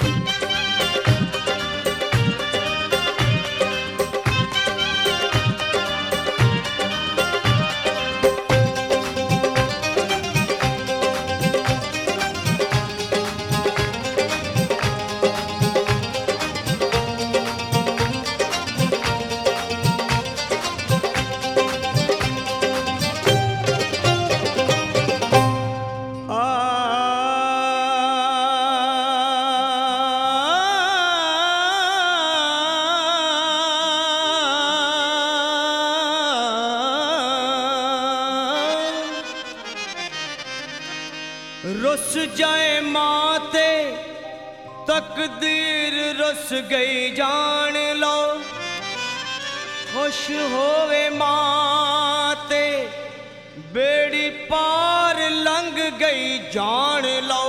रुस जाए मां ते तकदीर रुस गई जान लो, खुश होवे मां ते बेड़ी पार लंघ गई जान लो।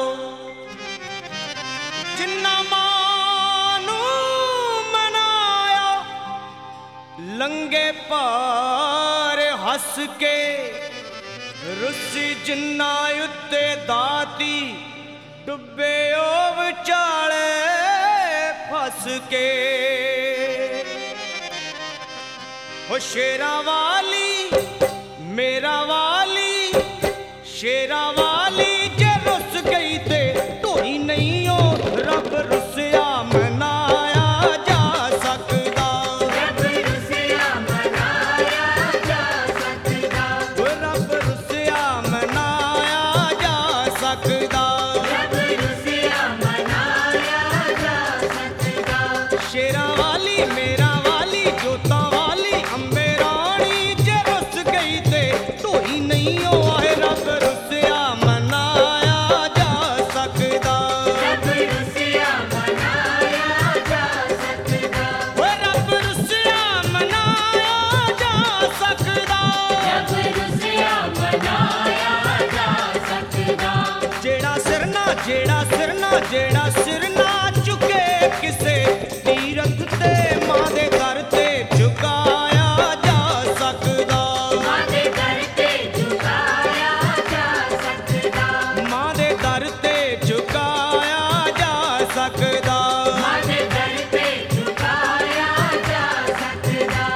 जिन्ना मां नू मनाया लंघे पार हस के, रुसी जिन्ना उत्ते दाती डुबे ओ विचाले फस के। हो शेरा वाली मेरा वाली, शेरा वाली जे रुस गई ते ढोई नहीं हो, रब रुसिया मनाया जा सकदा। रब रुसिया मनाया जा सकदा। रब रुसिया मनाया जा सकदा। रब रुसिया मनाया जा सकदा। शेरा वाली मेरा वाली जोता वाली अम्बे रानी जे रुस गई ते ढोई नहीं हो, आए रब रुसिया मनाया जा सकदा। रब रुसिया मनाया जा सकदा। ओ रब रुसिया मनाया जा सकदा। रब रुसिया मनाया जा सकदा। जेड़ा सिरना जेड़ा सिरना चुके किसे तीरथ ते मां दे दर ते झुकाया जा सकदा। मां दे दर ते झुकाया जा सकदा। मां दे दर ते झुकाया जा सकदा। मां दे दर ते झुकाया जा सकदा।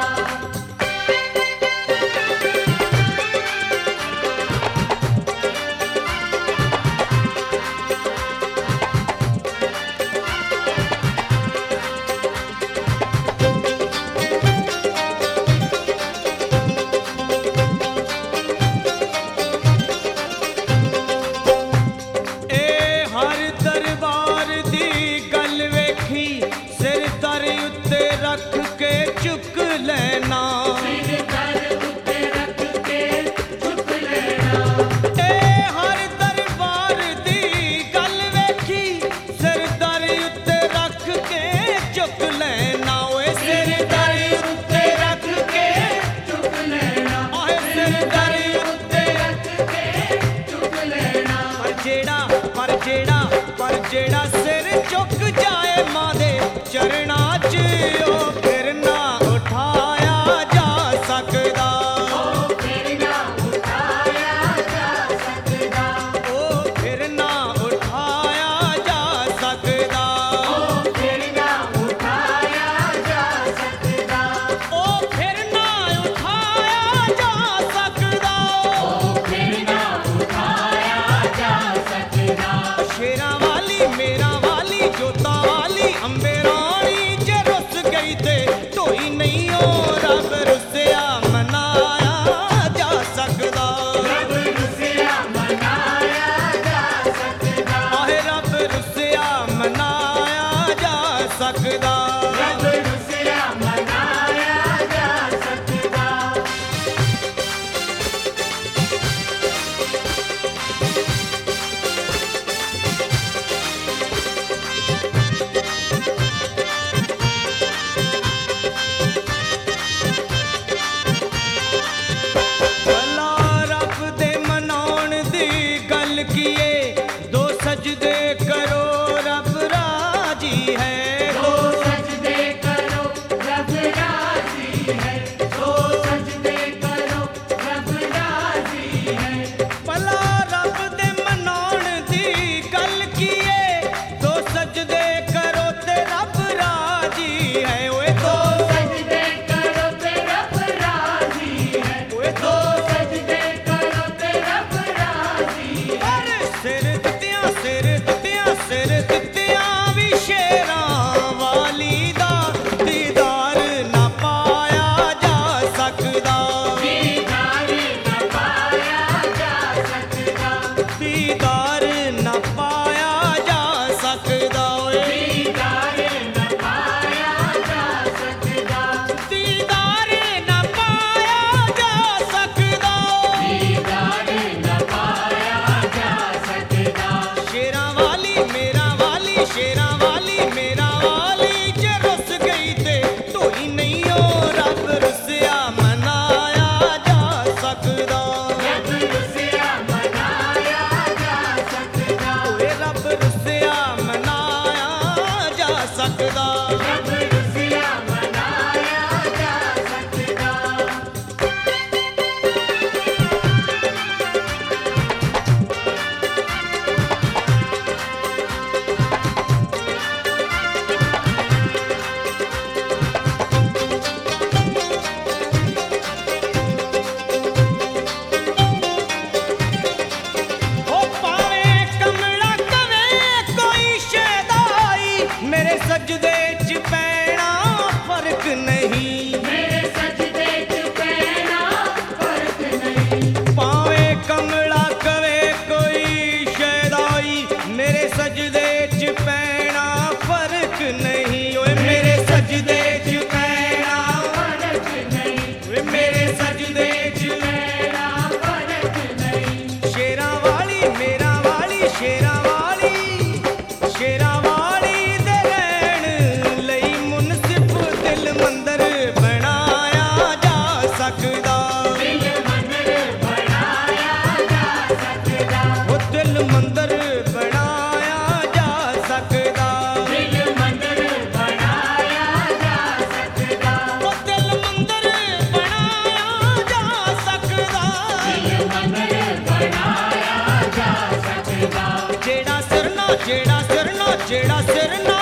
ਜਿਹੜਾ ਸਿਰ ਨਾ